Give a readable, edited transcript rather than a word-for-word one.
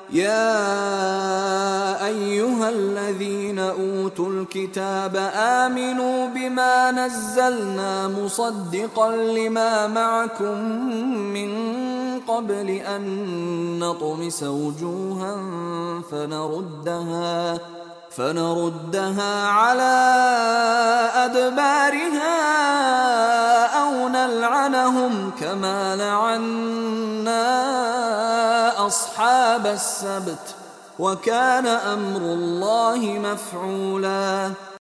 يا أيها الذين أوتوا الكتاب آمنوا بما نزلنا مصدقا لما معكم من قبل أن نطمس وجوها فنردها على أدبارها أو نلعنهم كما لعنا أصحاب السبت وكان أمر الله مفعولا.